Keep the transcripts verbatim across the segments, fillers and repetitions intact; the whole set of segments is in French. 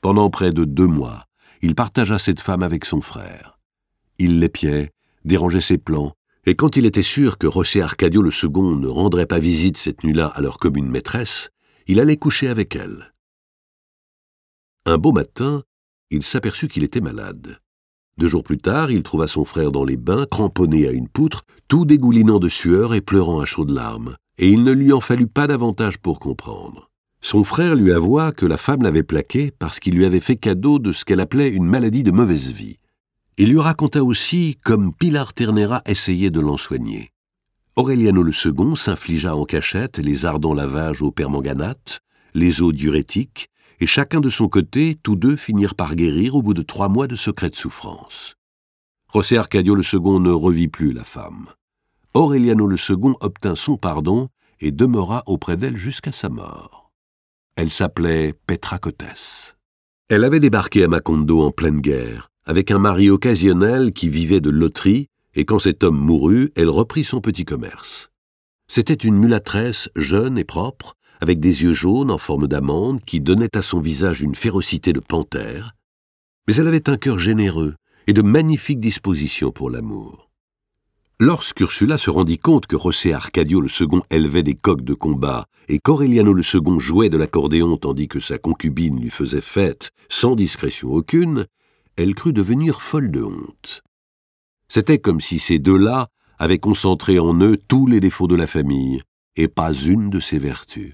Pendant près de deux mois, il partagea cette femme avec son frère. Il l'épiait, dérangeait ses plans, et quand il était sûr que José Arcadio le second ne rendrait pas visite cette nuit-là à leur commune maîtresse, il allait coucher avec elle. Un beau matin, il s'aperçut qu'il était malade. Deux jours plus tard, il trouva son frère dans les bains, cramponné à une poutre, tout dégoulinant de sueur et pleurant à chaudes larmes, et il ne lui en fallut pas davantage pour comprendre. Son frère lui avoua que la femme l'avait plaqué parce qu'il lui avait fait cadeau de ce qu'elle appelait une maladie de mauvaise vie. Il lui raconta aussi comme Pilar Ternera essayait de l'en soigner. Aureliano le second s'infligea en cachette les ardents lavages au permanganate, les eaux diurétiques, et chacun de son côté, tous deux finirent par guérir au bout de trois mois de secrète souffrance. José Arcadio le second ne revit plus la femme. Aureliano le second obtint son pardon et demeura auprès d'elle jusqu'à sa mort. Elle s'appelait Petra Cotes. Elle avait débarqué à Macondo en pleine guerre, avec un mari occasionnel qui vivait de loterie, et quand cet homme mourut, elle reprit son petit commerce. C'était une mulâtresse jeune et propre, avec des yeux jaunes en forme d'amande qui donnaient à son visage une férocité de panthère, mais elle avait un cœur généreux et de magnifiques dispositions pour l'amour. Lorsqu'Ursula se rendit compte que José Arcadio le second élevait des coqs de combat et qu'Aureliano le second jouait de l'accordéon tandis que sa concubine lui faisait fête sans discrétion aucune, elle crut devenir folle de honte. C'était comme si ces deux-là avaient concentré en eux tous les défauts de la famille et pas une de ses vertus.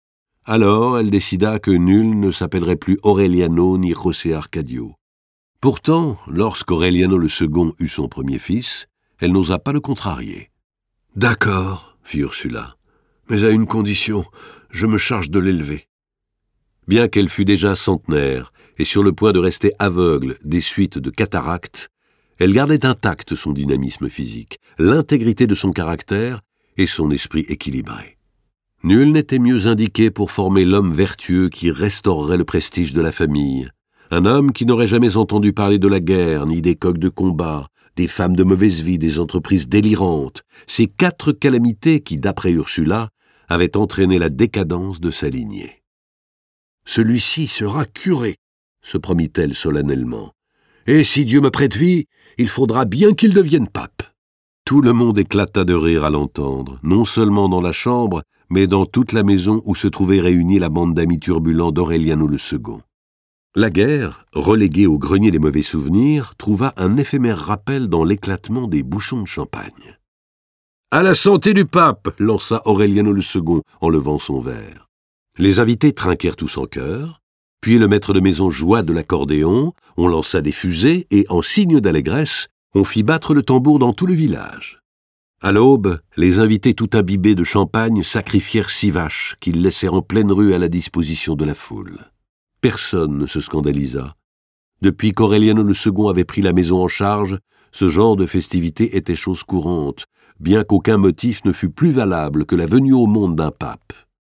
Alors elle décida que nul ne s'appellerait plus Aureliano ni José Arcadio. Pourtant, lorsqu'Aureliano le second eut son premier fils, elle n'osa pas le contrarier. « D'accord, fit Ursula, mais à une condition, je me charge de l'élever. » Bien qu'elle fût déjà centenaire et sur le point de rester aveugle des suites de cataracte, elle gardait intact son dynamisme physique, l'intégrité de son caractère et son esprit équilibré. Nul n'était mieux indiqué pour former l'homme vertueux qui restaurerait le prestige de la famille, un homme qui n'aurait jamais entendu parler de la guerre ni des coqs de combat, des femmes de mauvaise vie, des entreprises délirantes, ces quatre calamités qui, d'après Ursula, avaient entraîné la décadence de sa lignée. « Celui-ci sera curé, » se promit-elle solennellement. « Et si Dieu me prête vie, il faudra bien qu'il devienne pape. » Tout le monde éclata de rire à l'entendre, non seulement dans la chambre, mais dans toute la maison où se trouvait réunie la bande d'amis turbulents d'Aureliano le second. La guerre, reléguée au grenier des mauvais souvenirs, trouva un éphémère rappel dans l'éclatement des bouchons de champagne. « À la santé du pape !» lança Aureliano le second en levant son verre. Les invités trinquèrent tous en chœur, puis le maître de maison joua de l'accordéon, on lança des fusées et, en signe d'allégresse, on fit battre le tambour dans tout le village. À l'aube, les invités tout imbibés de champagne sacrifièrent six vaches qu'ils laissèrent en pleine rue à la disposition de la foule. Personne ne se scandalisa. Depuis qu'Aureliano le second avait pris la maison en charge, ce genre de festivité était chose courante, bien qu'aucun motif ne fût plus valable que la venue au monde d'un pape.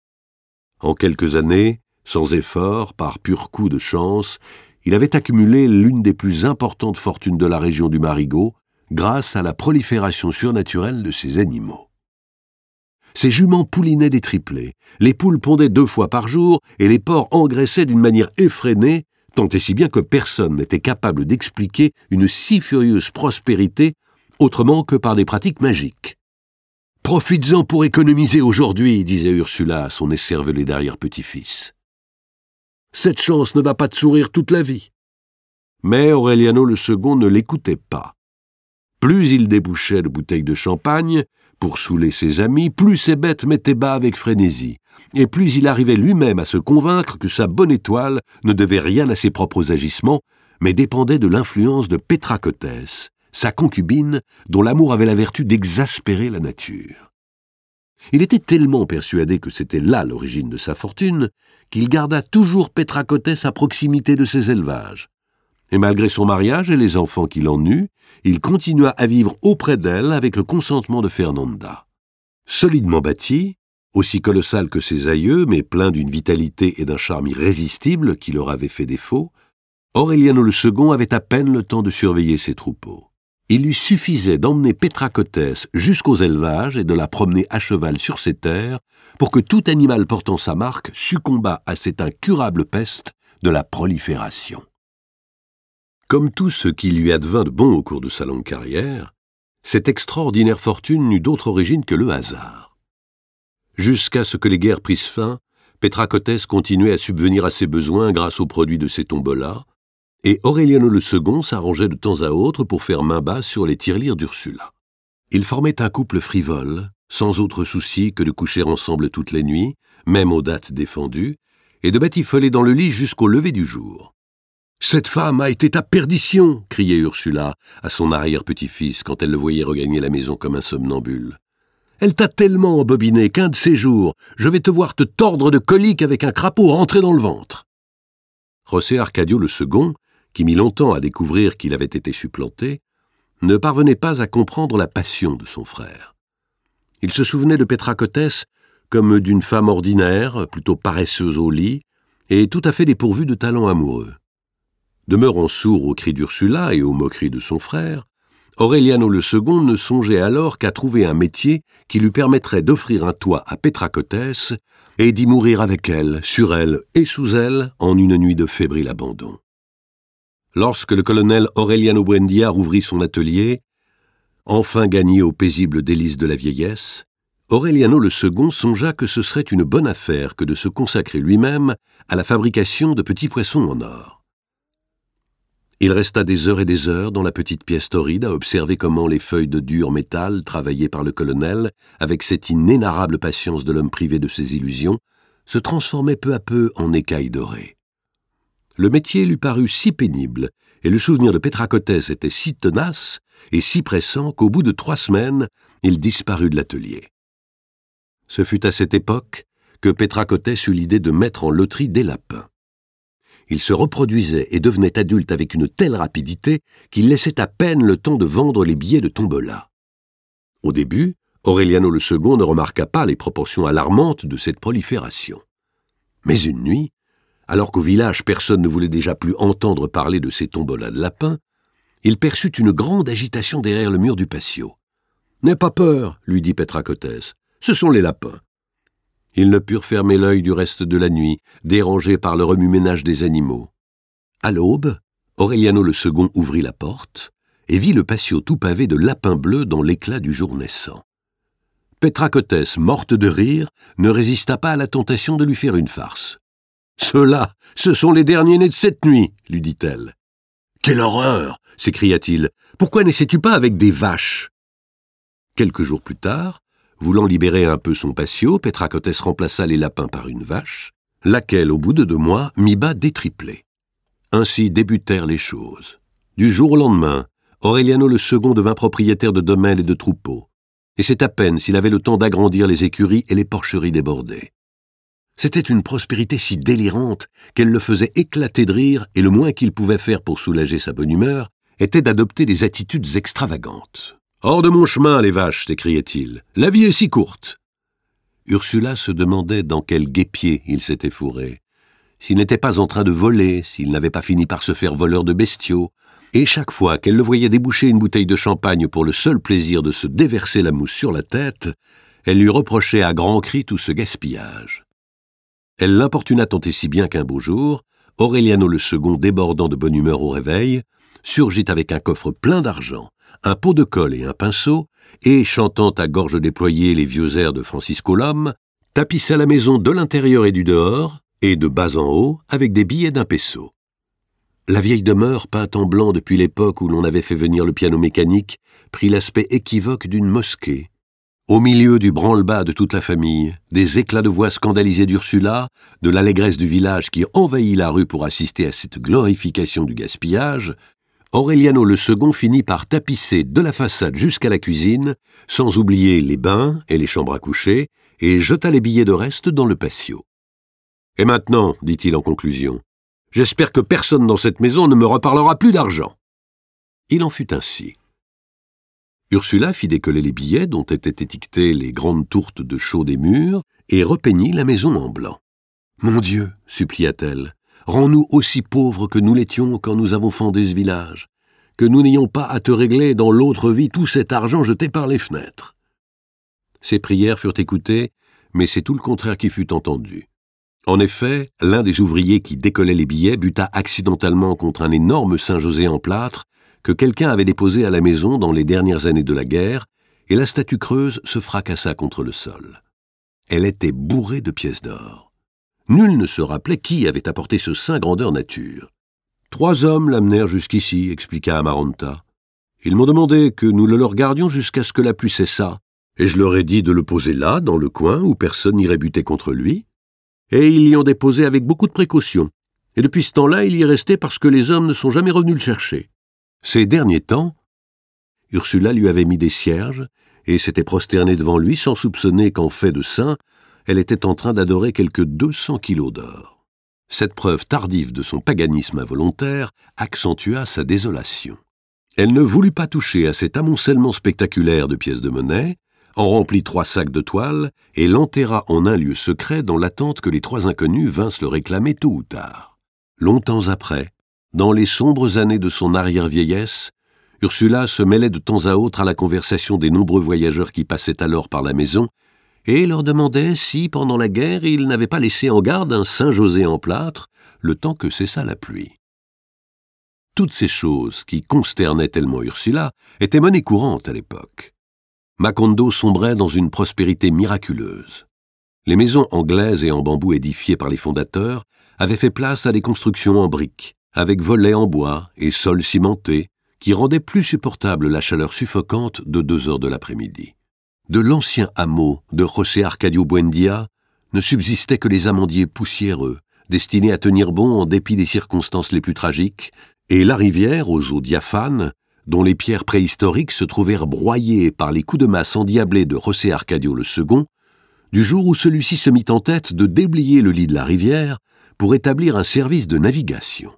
En quelques années, sans effort, par pur coup de chance, il avait accumulé l'une des plus importantes fortunes de la région du Marigot, grâce à la prolifération surnaturelle de ces animaux. Ces juments poulinaient des triplés, les poules pondaient deux fois par jour et les porcs engraissaient d'une manière effrénée, tant et si bien que personne n'était capable d'expliquer une si furieuse prospérité autrement que par des pratiques magiques. « Profites-en pour économiser aujourd'hui, » disait Ursula à son écervelé d'arrière-petit-fils. « Cette chance ne va pas te sourire toute la vie. » Mais Aureliano le second ne l'écoutait pas. Plus il débouchait de bouteilles de champagne pour saouler ses amis, plus ses bêtes mettaient bas avec frénésie, et plus il arrivait lui-même à se convaincre que sa bonne étoile ne devait rien à ses propres agissements, mais dépendait de l'influence de Petra Cotes, sa concubine, dont l'amour avait la vertu d'exaspérer la nature. Il était tellement persuadé que c'était là l'origine de sa fortune, qu'il garda toujours Petra Cotes à proximité de ses élevages. Et malgré son mariage et les enfants qu'il en eut, il continua à vivre auprès d'elle avec le consentement de Fernanda. Solidement bâti, aussi colossal que ses aïeux, mais plein d'une vitalité et d'un charme irrésistible qui leur avait fait défaut, Aureliano le second avait à peine le temps de surveiller ses troupeaux. Il lui suffisait d'emmener Petra Cotes jusqu'aux élevages et de la promener à cheval sur ses terres pour que tout animal portant sa marque succombât à cette incurable peste de la prolifération. Comme tout ce qui lui advint de bon au cours de sa longue carrière, cette extraordinaire fortune n'eut d'autre origine que le hasard. Jusqu'à ce que les guerres prissent fin, Petrakotès continuait à subvenir à ses besoins grâce aux produits de ses tombolas, et Aureliano le Second s'arrangeait de temps à autre pour faire main basse sur les tirelires d'Ursula. Ils formaient un couple frivole, sans autre souci que de coucher ensemble toutes les nuits, même aux dates défendues, et de batifoler dans le lit jusqu'au lever du jour. « Cette femme a été ta perdition !» criait Ursula à son arrière-petit-fils quand elle le voyait regagner la maison comme un somnambule. « Elle t'a tellement embobiné qu'un de ces jours, je vais te voir te tordre de coliques avec un crapaud rentré dans le ventre. » José Arcadio le Second, qui mit longtemps à découvrir qu'il avait été supplanté, ne parvenait pas à comprendre la passion de son frère. Il se souvenait de Petrakotès comme d'une femme ordinaire, plutôt paresseuse au lit, et tout à fait dépourvue de talent amoureux. Demeurant sourd aux cris d'Ursula et aux moqueries de son frère, Aureliano le Second ne songeait alors qu'à trouver un métier qui lui permettrait d'offrir un toit à Petrakotès et d'y mourir avec elle, sur elle et sous elle, en une nuit de fébrile abandon. Lorsque le colonel Aureliano Buendia rouvrit son atelier, enfin gagné aux paisibles délices de la vieillesse, Aureliano le Second songea que ce serait une bonne affaire que de se consacrer lui-même à la fabrication de petits poissons en or. Il resta des heures et des heures dans la petite pièce torride à observer comment les feuilles de dur métal travaillées par le colonel, avec cette inénarrable patience de l'homme privé de ses illusions, se transformaient peu à peu en écailles dorées. Le métier lui parut si pénible, et le souvenir de Petrakotès était si tenace et si pressant qu'au bout de trois semaines, il disparut de l'atelier. Ce fut à cette époque que Petrakotès eut l'idée de mettre en loterie des lapins. Il se reproduisait et devenait adulte avec une telle rapidité qu'il laissait à peine le temps de vendre les billets de tombola. Au début, Aureliano le Second ne remarqua pas les proportions alarmantes de cette prolifération. Mais une nuit, alors qu'au village personne ne voulait déjà plus entendre parler de ces tombolas de lapins, il perçut une grande agitation derrière le mur du patio. « N'aie pas peur, lui dit Petrakotès, ce sont les lapins. » Ils ne purent fermer l'œil du reste de la nuit, dérangés par le remue-ménage des animaux. À l'aube, Aureliano le Second ouvrit la porte et vit le patio tout pavé de lapins bleus dans l'éclat du jour naissant. Petrakotès, morte de rire, ne résista pas à la tentation de lui faire une farce. « Ceux-là, ce sont les derniers nés de cette nuit, » lui dit-elle. « Quelle horreur !» s'écria-t-il. « Pourquoi n'essaies-tu pas avec des vaches ?» Quelques jours plus tard, voulant libérer un peu son patio, Petrakotès remplaça les lapins par une vache, laquelle, au bout de deux mois, mit bas des triplés. Ainsi débutèrent les choses. Du jour au lendemain, Aureliano le Second devint propriétaire de domaines et de troupeaux, et c'est à peine s'il avait le temps d'agrandir les écuries et les porcheries débordées. C'était une prospérité si délirante qu'elle le faisait éclater de rire, et le moins qu'il pouvait faire pour soulager sa bonne humeur était d'adopter des attitudes extravagantes. « Hors de mon chemin, les vaches !» s'écriait-il. « La vie est si courte !» Ursula se demandait dans quel guêpier il s'était fourré, s'il n'était pas en train de voler, s'il n'avait pas fini par se faire voleur de bestiaux, et chaque fois qu'elle le voyait déboucher une bouteille de champagne pour le seul plaisir de se déverser la mousse sur la tête, elle lui reprochait à grands cris tout ce gaspillage. Elle l'importuna tant et si bien qu'un beau jour, Aureliano le Second, débordant de bonne humeur au réveil, surgit avec un coffre plein d'argent, un pot de colle et un pinceau, et, chantant à gorge déployée les vieux airs de Francisco Lhomme, tapissa la maison de l'intérieur et du dehors, et de bas en haut, avec des billets d'un peso. La vieille demeure, peinte en blanc depuis l'époque où l'on avait fait venir le piano mécanique, prit l'aspect équivoque d'une mosquée. Au milieu du branle-bas de toute la famille, des éclats de voix scandalisés d'Ursula, de l'allégresse du village qui envahit la rue pour assister à cette glorification du gaspillage, Aureliano le Second finit par tapisser de la façade jusqu'à la cuisine, sans oublier les bains et les chambres à coucher, et jeta les billets de reste dans le patio. « Et maintenant, dit-il en conclusion, j'espère que personne dans cette maison ne me reparlera plus d'argent. » Il en fut ainsi. Ursula fit décoller les billets dont étaient étiquetées les grandes tourtes de chaux des murs et repeignit la maison en blanc. « Mon Dieu, supplia-t-elle, rends-nous aussi pauvres que nous l'étions quand nous avons fondé ce village, que nous n'ayons pas à te régler dans l'autre vie tout cet argent jeté par les fenêtres. » Ces prières furent écoutées, mais c'est tout le contraire qui fut entendu. En effet, l'un des ouvriers qui décollait les billets buta accidentellement contre un énorme Saint-José en plâtre que quelqu'un avait déposé à la maison dans les dernières années de la guerre, et la statue creuse se fracassa contre le sol. Elle était bourrée de pièces d'or. Nul ne se rappelait qui avait apporté ce saint grandeur nature. « Trois hommes l'amenèrent jusqu'ici, » expliqua Amaranta. « Ils m'ont demandé que nous le leur gardions jusqu'à ce que la pluie cessât, et je leur ai dit de le poser là, dans le coin, où personne n'irait buter contre lui. Et ils l'y ont déposé avec beaucoup de précaution. Et depuis ce temps-là, il y est resté parce que les hommes ne sont jamais revenus le chercher. » Ces derniers temps, Ursula lui avait mis des cierges et s'était prosternée devant lui sans soupçonner qu'en fait de saint, elle était en train d'adorer quelques deux cents kilos d'or. Cette preuve tardive de son paganisme involontaire accentua sa désolation. Elle ne voulut pas toucher à cet amoncellement spectaculaire de pièces de monnaie, en remplit trois sacs de toile et l'enterra en un lieu secret dans l'attente que les trois inconnus vinssent le réclamer tôt ou tard. Longtemps après, dans les sombres années de son arrière-vieillesse, Ursula se mêlait de temps à autre à la conversation des nombreux voyageurs qui passaient alors par la maison et leur demandait si, pendant la guerre, ils n'avaient pas laissé en garde un Saint-José en plâtre, le temps que cessa la pluie. Toutes ces choses, qui consternaient tellement Ursula, étaient monnaie courante à l'époque. Macondo sombrait dans une prospérité miraculeuse. Les maisons anglaises et en bambou édifiées par les fondateurs avaient fait place à des constructions en briques, avec volets en bois et sols cimentés, qui rendaient plus supportable la chaleur suffocante de deux heures de l'après-midi. De l'ancien hameau de José Arcadio Buendia ne subsistaient que les amandiers poussiéreux, destinés à tenir bon en dépit des circonstances les plus tragiques, et la rivière aux eaux diaphanes, dont les pierres préhistoriques se trouvèrent broyées par les coups de masse endiablés de José Arcadio le second, du jour où celui-ci se mit en tête de déblayer le lit de la rivière pour établir un service de navigation.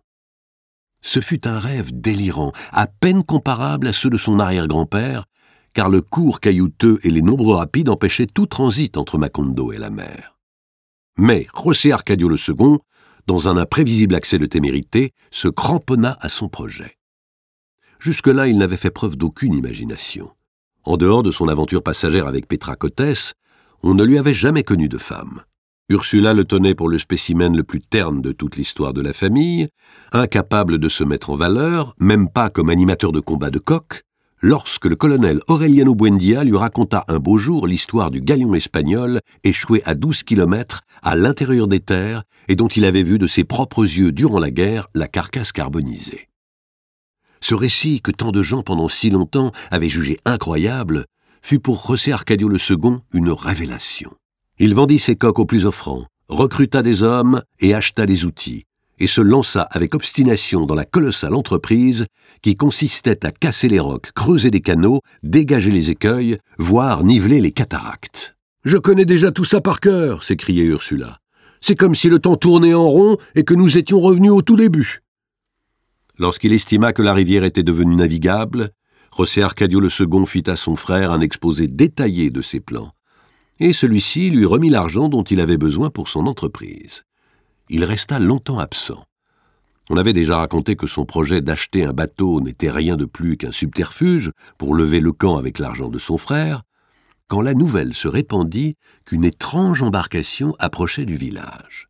Ce fut un rêve délirant, à peine comparable à ceux de son arrière-grand-père, car le cours caillouteux et les nombreux rapides empêchaient tout transit entre Macondo et la mer. Mais José Arcadio le second, dans un imprévisible accès de témérité, se cramponna à son projet. Jusque-là, il n'avait fait preuve d'aucune imagination. En dehors de son aventure passagère avec Petra Cotes, on ne lui avait jamais connu de femme. Ursula le tenait pour le spécimen le plus terne de toute l'histoire de la famille, incapable de se mettre en valeur, même pas comme animateur de combat de coq, lorsque le colonel Aureliano Buendia lui raconta un beau jour l'histoire du galion espagnol échoué à douze kilomètres à l'intérieur des terres et dont il avait vu de ses propres yeux durant la guerre la carcasse carbonisée. Ce récit que tant de gens pendant si longtemps avaient jugé incroyable fut pour José Arcadio le second une révélation. Il vendit ses coqs aux plus offrants, recruta des hommes et acheta des outils, et se lança avec obstination dans la colossale entreprise qui consistait à casser les rocs, creuser des canaux, dégager les écueils, voire niveler les cataractes. « Je connais déjà tout ça par cœur !» s'écriait Ursula. « C'est comme si le temps tournait en rond et que nous étions revenus au tout début. » Lorsqu'il estima que la rivière était devenue navigable, José Arcadio le second fit à son frère un exposé détaillé de ses plans, et celui-ci lui remit l'argent dont il avait besoin pour son entreprise. Il resta longtemps absent. On avait déjà raconté que son projet d'acheter un bateau n'était rien de plus qu'un subterfuge pour lever le camp avec l'argent de son frère, quand la nouvelle se répandit qu'une étrange embarcation approchait du village.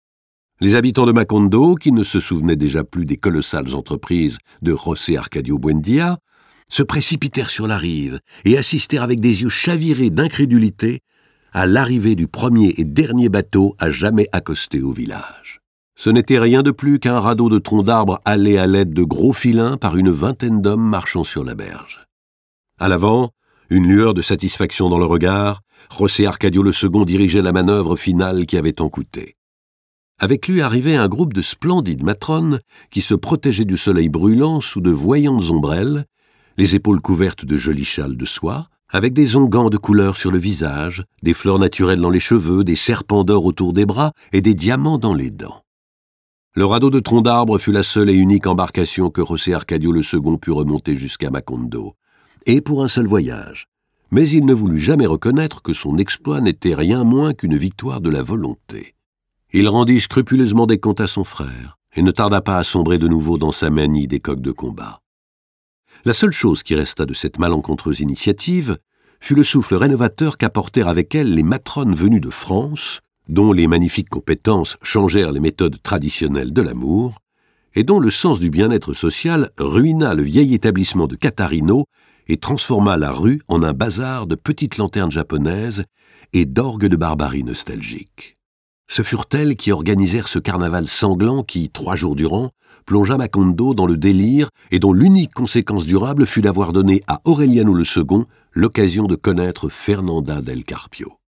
Les habitants de Macondo, qui ne se souvenaient déjà plus des colossales entreprises de José Arcadio Buendia, se précipitèrent sur la rive et assistèrent avec des yeux chavirés d'incrédulité à l'arrivée du premier et dernier bateau à jamais accoster au village. Ce n'était rien de plus qu'un radeau de troncs d'arbres halé à l'aide de gros filins par une vingtaine d'hommes marchant sur la berge. À l'avant, une lueur de satisfaction dans le regard, José Arcadio le second dirigeait la manœuvre finale qui avait tant coûté. Avec lui arrivait un groupe de splendides matrones qui se protégeaient du soleil brûlant sous de voyantes ombrelles, les épaules couvertes de jolis châles de soie, avec des onguents de couleur sur le visage, des fleurs naturelles dans les cheveux, des serpents d'or autour des bras et des diamants dans les dents. Le radeau de troncs d'arbre fut la seule et unique embarcation que José Arcadio le second put remonter jusqu'à Macondo, et pour un seul voyage. Mais il ne voulut jamais reconnaître que son exploit n'était rien moins qu'une victoire de la volonté. Il rendit scrupuleusement des comptes à son frère, et ne tarda pas à sombrer de nouveau dans sa manie des coqs de combat. La seule chose qui resta de cette malencontreuse initiative fut le souffle rénovateur qu'apportèrent avec elle les matrones venues de France, dont les magnifiques compétences changèrent les méthodes traditionnelles de l'amour, et dont le sens du bien-être social ruina le vieil établissement de Catarino et transforma la rue en un bazar de petites lanternes japonaises et d'orgues de barbarie nostalgique. Ce furent elles qui organisèrent ce carnaval sanglant qui, trois jours durant, plongea Macondo dans le délire et dont l'unique conséquence durable fut d'avoir donné à Aureliano le Second l'occasion de connaître Fernanda del Carpio.